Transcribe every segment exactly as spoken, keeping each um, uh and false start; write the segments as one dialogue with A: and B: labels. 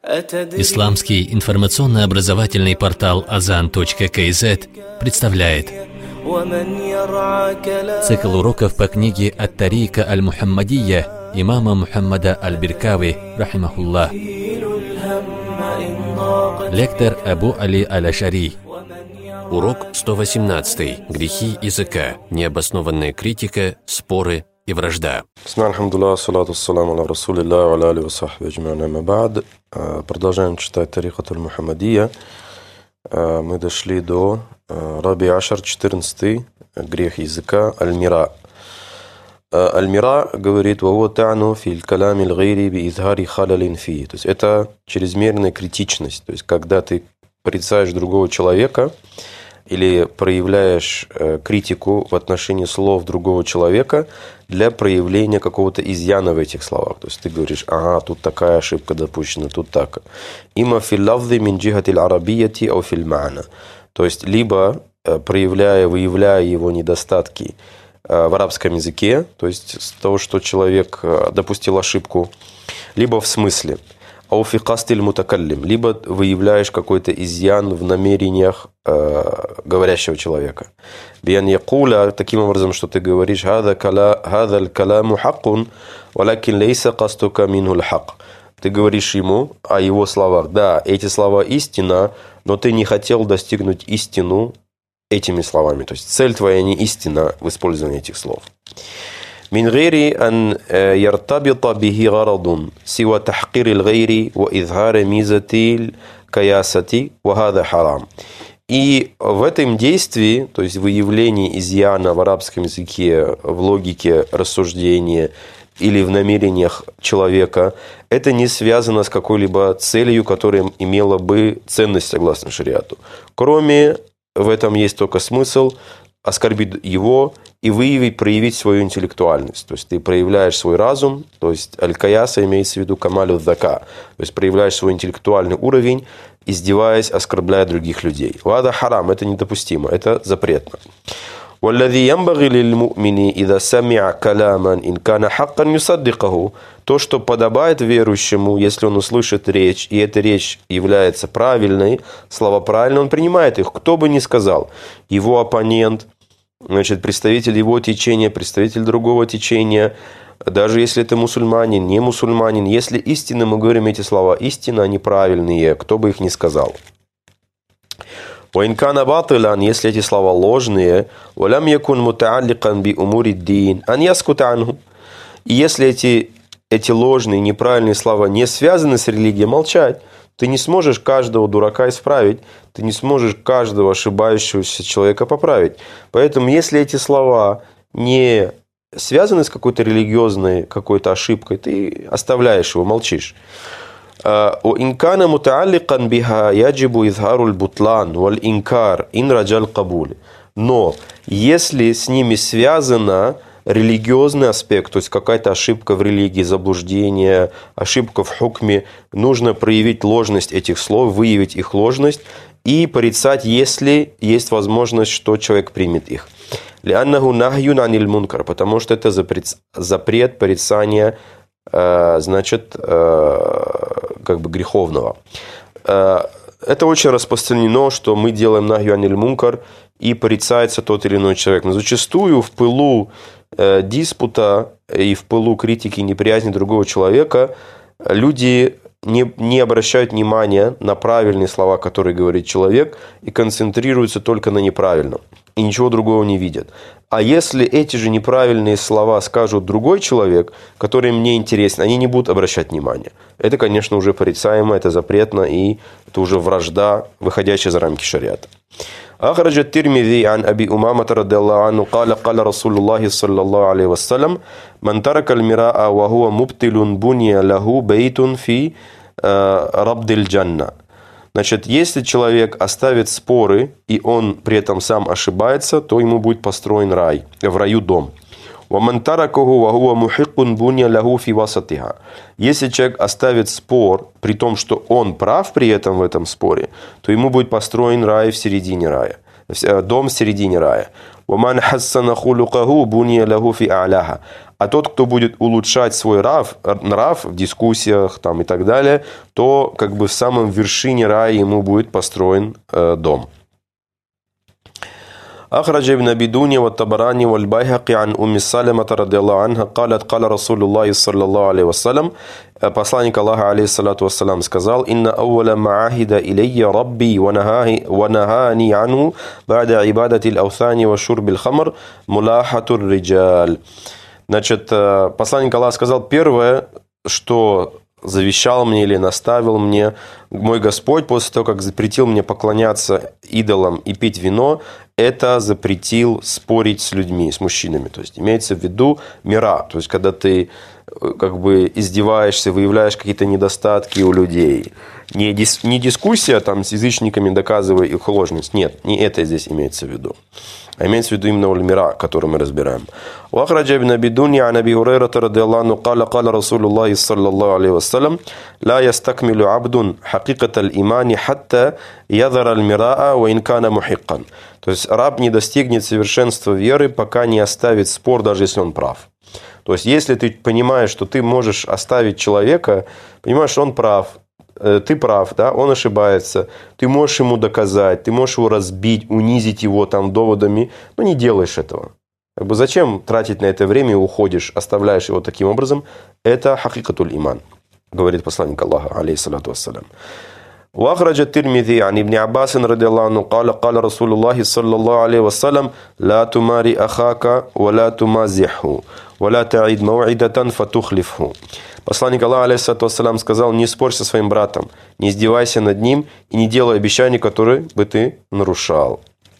A: Исламский информационно-образовательный портал азан точка кей зет представляет цикл уроков по книге «Ат-Тарика аль-Мухаммадия» имама Мухаммада аль-Биркави, рахимахуллах. Лектор Абу Али аль-Ашари. Урок сто восемнадцатый. Грехи языка, необоснованная критика, споры и вражда.
B: Продолжаем читать Тарикат аль-Мухаммадия. Мы дошли до Раби Ашар, четырнадцатый, грех языка, аль-Мира. Аль-Мира говорит: «Ваво та'ну фил калами л-гайри би изхари халалин фи». То есть это чрезмерная критичность. То есть когда ты порицаешь другого человека или проявляешь э, критику в отношении слов другого человека для проявления какого-то изъяна в этих словах. То есть ты говоришь: ага, тут такая ошибка допущена, тут так. Има фил лафзи мин джихатил арабияти ау фил ма'на. То есть либо э, проявляя, выявляя его недостатки э, в арабском языке, то есть с того, что человек э, допустил ошибку, либо в смысле. Ау фи кастиль мутакаллим, либо выявляешь какой-то изъян в намерениях э, говорящего человека. Биан якуля, таким образом, что ты говоришь: «Хада аль-каламу хаккун, валякин лейса кастука минху л-хак». Ты говоришь ему о его словах: да, эти слова истина, но ты не хотел достигнуть истину этими словами. То есть цель твоя не истина в использовании этих слов. من غير أن يرتبط به غرض سوى تحقير الغير وإظهار ميزة الكياسة وهذا حرام. И в этом действии, то есть выявлении изъяна в арабском языке, в логике рассуждения или в намерениях человека, это не связано с какой-либо целью, которая имела бы ценность согласно шариату. Кроме, в этом есть только смысл оскорбить его и выявить, проявить свою интеллектуальность. То есть ты проявляешь свой разум, то есть аль-каяса имеется в виду камалю зака, то есть проявляешь свой интеллектуальный уровень, издеваясь, оскорбляя других людей. Вада харам, это недопустимо, это запретно. والذي ينبغي للمؤمن إذا سمع كلاما إن كان حقا يصدقه. То, что подобает верующему, если он услышит речь, и эта речь является правильной, слова правильные, он принимает их, кто бы ни сказал. Его оппонент, значит, представитель его течения, представитель другого течения, даже если это мусульманин, не мусульманин, если истинно мы говорим эти слова, истинно они правильные, кто бы их ни сказал. وإن باطلا, если эти слова ложные, ولم يكن متعلقا بأمور الدين أن يسكت عنه. И если эти, эти ложные, неправильные слова не связаны с религией, молчать. Ты не сможешь каждого дурака исправить, ты не сможешь каждого ошибающегося человека поправить. Поэтому, если эти слова не связаны с какой-то религиозной какой-то ошибкой, ты оставляешь его, молчишь. وإن كان متعلقا بها يجب إظهار البطلان والإنكار إن رجا القبول. Но если с ними связано религиозный аспект, то есть какая-то ошибка в религии, заблуждение, ошибка в хукме, нужно проявить ложность этих слов, выявить их ложность и порицать, если есть возможность, что человек примет их. لأنه نهي عن المنكر, потому что это запрет, запрет порицания, значит, как бы греховного. Это очень распространено, что мы делаем нахью аниль мункар и порицается тот или иной человек. Но зачастую в пылу диспута и в пылу критики и неприязни другого человека люди не, не обращают внимания на правильные слова, которые говорит человек, и концентрируются только на неправильном. И ничего другого не видят. А если эти же неправильные слова скажут другой человек, который мне интересен, они не будут обращать внимания. Это, конечно, уже порицаемо, это запретно, и это уже вражда, выходящая за рамки шариата. أخرج الترمذي عن أبي أمامة رضي الله عنه قال قال رسول الله صلى الله عليه وسلم من ترك المراء وهو مبتل بني له بيت في ربض الجنة. Значит, если человек оставит споры, и он при этом сам ошибается, то ему будет построен рай, в раю дом. Если человек оставит спор, при том, что он прав при этом в этом споре, то ему будет построен рай в середине рая, дом в середине рая. وَمَنْ حَسَّنَ خُلُقَهُ بُنِيَ لَهُ فِي أَعْلَاهَا. А тот, кто будет улучшать свой нрав, нрав в дискуссиях там, и так далее, то как бы в самом вершине рая ему будет построен э, дом. أخرج ابن أبي دنيا والطبراني والبيهقي عن أم سلمة رضي الله عنها قالت قال رسول الله صلى الله عليه وسلم. Посланник Аллаха алейхиссалату вассалам сказал: «Инна ауля маахида илейя рабби ва нахани анху ба'да ибадати ал-аутхани ва шурби ал-хамр мулахату ар-риджаль». Значит, посланник Аллаха сказал: первое, что завещал мне или наставил мне мой Господь после того, как запретил мне поклоняться идолам и пить вино, это запретил спорить с людьми, с мужчинами. То есть имеется в виду мира, то есть когда ты как бы издеваешься, выявляешь какие-то недостатки у людей. Не, дис, не дискуссия там с язычниками, доказывая их ложность. Нет, не это здесь имеется в виду. А имеется в виду именно ульмира, который мы разбираем. وأخرج ابن أبي دنيا عن أبي هريرة رضي الله عنه قال قال رسول الله صلى الله عليه وسلم لا يستكمل عبد حقيقة الإيمان حتى يذر المراء وإن كان محقا. То есть раб не достигнет совершенства веры, пока не оставит спор, даже если он прав. То есть если ты понимаешь, что ты можешь оставить человека, понимаешь, что он прав, ты прав, да, он ошибается, ты можешь ему доказать, ты можешь его разбить, унизить его там доводами, но не делаешь этого. Как бы зачем тратить на это время и уходишь, оставляешь его таким образом? Это хакикатуль иман, говорит посланник Аллаха, алейхиссалату вассалям. وأخرج الترمذي عن ابن عباس رضي الله عنه قال قال رسول الله صلى الله عليه وسلم لا تماري أخاك ولا تمازحه ولا تعيد موعدة فتخلفه. Посланник Аллаха, алейхиссалату вассалям, сказал: не спорь со своим братом, не издевайся над ним и не делай обещаний, которые бы ты нарушал.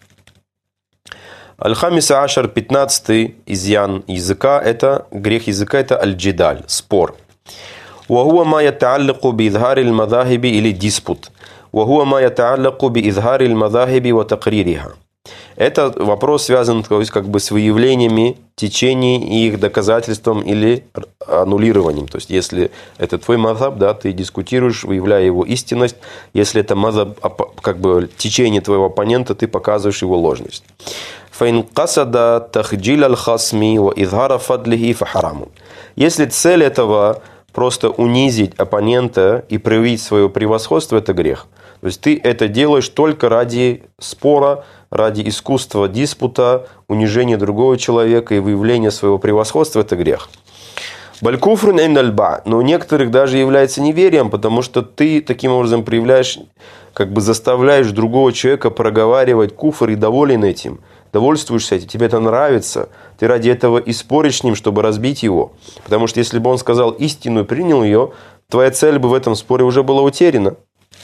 B: Аль-Хамиса Ашар, пятнадцатый изъян языка, это грех языка, это аль-джидаль, спор. وهو ما يتعلق بإظهار المذاهب или диспут. وهو ما يتعلق بإظهار المذاهب وتقريرها. Это вопрос связан, то есть, как бы с выявлениями течений и их доказательством или аннулированием. То есть, если это твой мазхаб, да, ты дискутируешь, выявляя его истинность. Если это мазхаб, как бы течение твоего оппонента, ты показываешь его ложность. فإن قصد تخجيل الخصم وإظهار فضله فحرام. Если цель этого просто унизить оппонента и проявить свое превосходство, это грех. То есть ты это делаешь только ради спора, ради искусства диспута, унижения другого человека и выявления своего превосходства, это грех. Балькуфрун эйнальба, но у некоторых даже является неверием, потому что ты таким образом проявляешь, как бы заставляешь другого человека проговаривать куфр и доволен этим. Довольствуешься этим, тебе это нравится, ты ради этого и споришь с ним, чтобы разбить его. Потому что если бы он сказал истину и принял ее, твоя цель бы в этом споре уже была утеряна.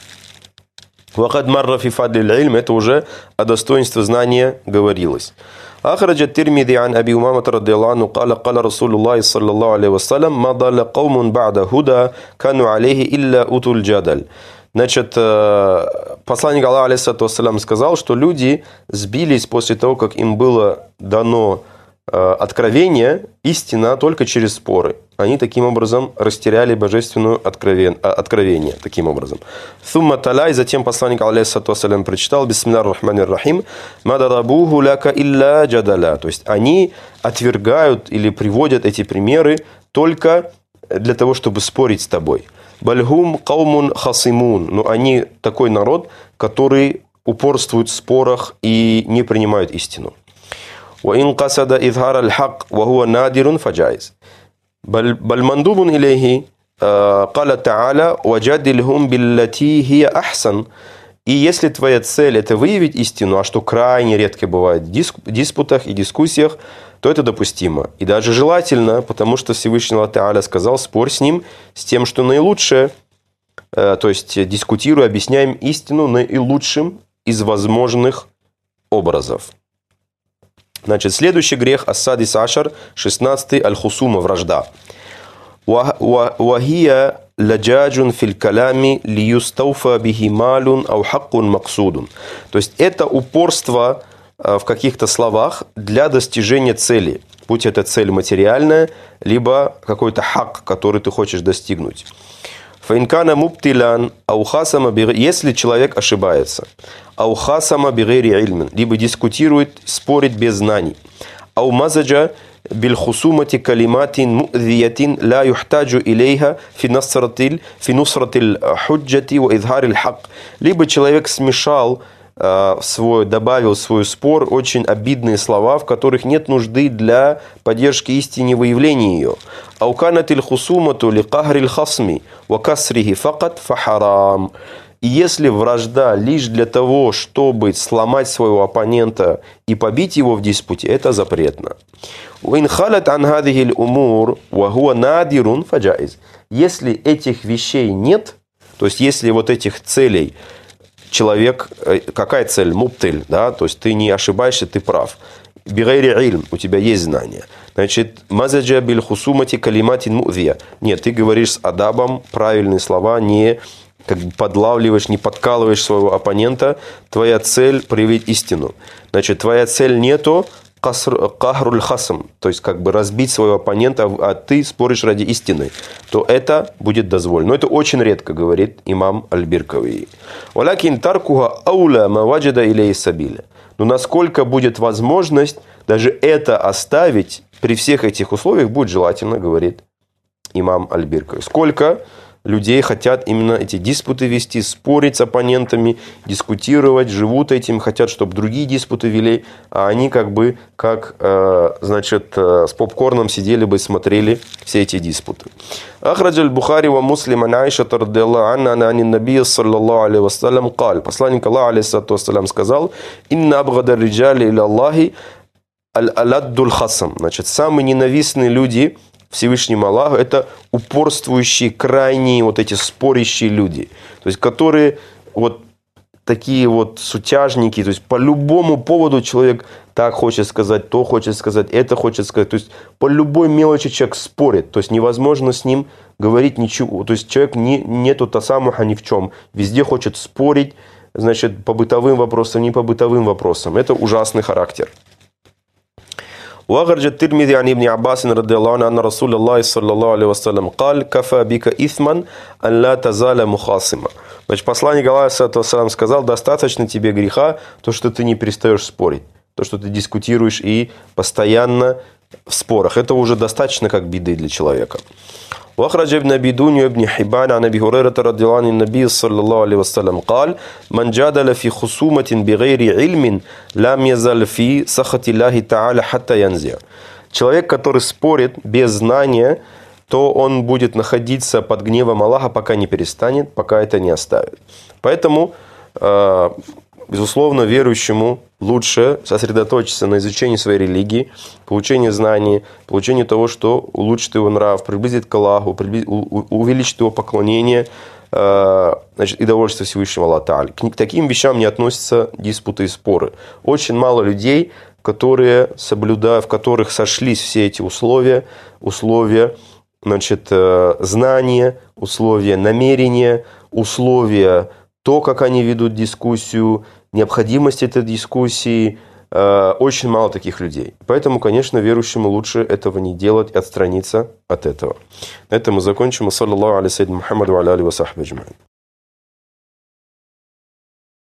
B: Это уже о достоинстве знания говорилось. أخرج الترمذي عن أبي أمامة رضي الله عنه قال قال رسول الله صلى الله عليه وسلم ما ضل قوم بعد هدى كانوا عليه إلا أوتوا الجدل. Значит, посланник Аллаха, алейхиссалату вассалям, сказал, что люди сбились после того, как им было дано откровение, истина только через споры. Они таким образом растеряли божественное откровение. Таким образом. Сумма таля, и затем посланник Аллаха, алейхиссалату вассалям, прочитал: Бисмиллахир рахманир рахим, мадарабуху ляка илля джадаля. То есть они отвергают или приводят эти примеры только для того, чтобы спорить с тобой. Бальгум каумун хасимун. Но они такой народ, который упорствует в спорах и не принимают истину. وإن قصد إظهار الحق وهو نادر فجائز بل بل مندوب إليه قال تعالى وجادلهم بالتي هي أحسن. И если твоя цель это выявить истину, а что крайне редко бывает в диспутах и дискуссиях, то это допустимо. И даже желательно, потому что Всевышний Аллах Та'аля сказал: спорь с ним с тем, что наилучшее, то есть дискутируя, объясняем истину наилучшим из возможных образов. Значит, следующий грех ас-садис ашар, шестнадцатый, аль-хусума, вражда. Вахия ладжаджун фил калями лиюстауфа бихи малун ау хаккун максудун. То есть это упорство в каких-то словах для достижения цели. Будь это цель материальная, либо какой-то хак, который ты хочешь достигнуть. Фаинкана муптилян аухасама бигайри, если человек ошибается, аухасама бигайри ильмин, либо дискутирует, спорит без знаний, ау мазаджа бильхусумати калиматин му'диятин ла юхтаджу илейха фи насратил фи нусратил худжати ва изхарил хак, либо человек смешал в свой, добавил в свой спор очень обидные слова, в которых нет нужды для поддержки истины, выявления ее. Ауканатиль хусумату ли кахриль хасми ва касрихи факат фахарам. И если вражда лишь для того, чтобы сломать своего оппонента и побить его в диспуте, это запретно. Если этих вещей нет, то есть если вот этих целей, человек, какая цель? Муптиль, да, то есть ты не ошибаешься, ты прав. Бигайри ильм, у тебя есть знания. Значит, мазаджа биль хусумати калиматин му'вия. Нет, ты говоришь с адабом правильные слова, не как бы подлавливаешь, не подкалываешь своего оппонента. Твоя цель проявить истину. Значит, твоя цель не то кахруль хасам, то есть как бы разбить своего оппонента, а ты споришь ради истины, то это будет дозволено. Но это очень редко, говорит имам Аль-Биркави. Валякин таркуха ауля маваджада илей сабиля. Но насколько будет возможность даже это оставить при всех этих условиях, будет желательно, говорит имам Аль-Биркави. Сколько людей хотят именно эти диспуты вести, спорить с оппонентами, дискутировать, живут этим, хотят, чтобы другие диспуты вели, а они как бы, как, значит, с попкорном сидели бы и смотрели все эти диспуты. Ахраджа аль-Бухари ва Муслим ан Аишата радиаллаху анха ан ан-набий саллаллаху алейхи ва саллям قال. Посланник Аллаха алейхиссалату вассалям сказал: «Инна абгада риджали иля Аллахи аль-аладдуль хасам». Значит, самые ненавистные люди Всевышнему Аллаху — это упорствующие, крайние, вот эти спорящие люди. То есть, которые вот такие вот сутяжники. То есть, по любому поводу человек так хочет сказать, то хочет сказать, это хочет сказать. То есть, по любой мелочи человек спорит. То есть, невозможно с ним говорить ничего. То есть, человек не, нету тасамуха ни в чем. Везде хочет спорить, значит, по бытовым вопросам, не по бытовым вопросам. Это ужасный характер. وأخرج الترمذي عن ابن عباس رضي الله عنه أن رسول الله صلى الله عليه وسلم قال كفى بك إثما أن لا تزال مخاصما. Значит, посланник Аллаха сказал: достаточно тебе греха то, что ты не перестаешь спорить, то, что ты дискутируешь и постоянно в спорах. Это уже достаточно как беды для человека. وأخرج ابن أبي دنيا ابن حبان عن أبي هريرة رضي الله عنه النبي صلى الله عليه وسلم قال من جادل في خصومة بغير علم لم يزل في سخط الله تعالى حتى ينزع. Человек, который спорит без знания, то он будет находиться под гневом Аллаха, пока не перестанет, пока это не оставит. Поэтому, безусловно, верующему лучше сосредоточиться на изучении своей религии, получении знаний, получении того, что улучшит его нрав, приблизит к Аллаху, увеличит его поклонение, значит, и довольство Всевышнего Аллаха. К таким вещам не относятся диспуты и споры. Очень мало людей, которые соблюдают, в которых сошлись все эти условия, условия, значит, знания, условия намерения, условия то, как они ведут дискуссию, необходимость этой дискуссии. Очень мало таких людей. Поэтому, конечно, верующему лучше этого не делать и отстраниться от этого. На этом мы закончим. Саллаллаху алейхи ва саллям Мухаммаду ва аля алихи ва сахбихи аджмаин.